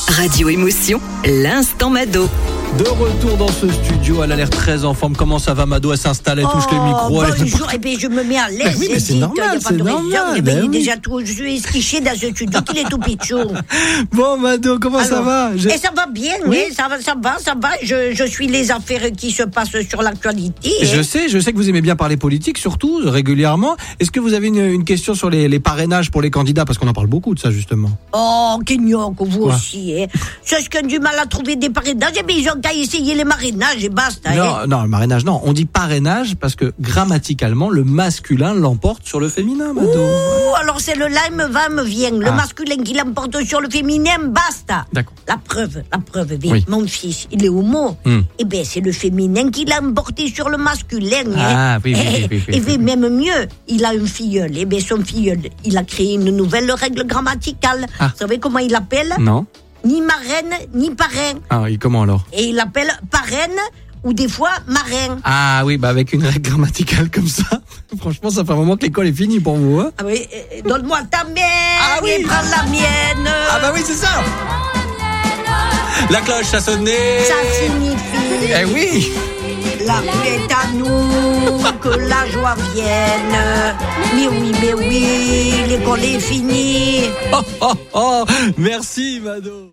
Radio Émotion, l'instant Mado. De retour dans ce studio, elle a l'air très en forme. Comment ça va, Mado? Elle s'installe, elle touche les micros. Bonjour, et bien je me mets à l'aise. Oui, mais c'est normal, c'est normal. Il est déjà tout esquiché dans ce studio, qu'il est tout pichou. Bon, Mado, comment ça va? Et ça va bien, oui, ça va. Je suis les affaires qui se passent sur l'actualité. Je sais que vous aimez bien parler politique, surtout, régulièrement. Est-ce que vous avez une question sur les parrainages pour les candidats? Parce qu'on en parle beaucoup de ça, justement. Oh, Kenyon, que vous aussi, hein. Ceux qui ont du mal à trouver des parrainages, eh bien, ils ont qu'à essayer les marrainages et basta. Non, le marrainage, non. On dit parrainage parce que grammaticalement, le masculin l'emporte sur le féminin, Mado. Ouh, alors c'est le là, me va, me vient. Le masculin qui l'emporte sur le féminin, basta. D'accord. La preuve, oui. Mon fils, il est homo. Eh bien, c'est le féminin qui l'a emporté sur le masculin. Oui. Et bien, même mieux, il a un filleul. Eh bien, son filleul, il a créé une nouvelle règle grammaticale. Vous savez comment il l'appelle? Non. Ni marraine, ni parrain. Ah, et comment alors? Et il l'appelle parraine ou des fois marin. Ah oui, avec une règle grammaticale comme ça, franchement, ça fait un moment que l'école est finie pour vous, hein? Ah oui, donne-moi ta mienne et prends la mienne. Ah bah oui, c'est ça. La cloche, ça sonné. Ça signifie... Eh oui. La paix est à nous, que la joie vienne. Mais oui, l'école est finie. Oh, merci, Mado.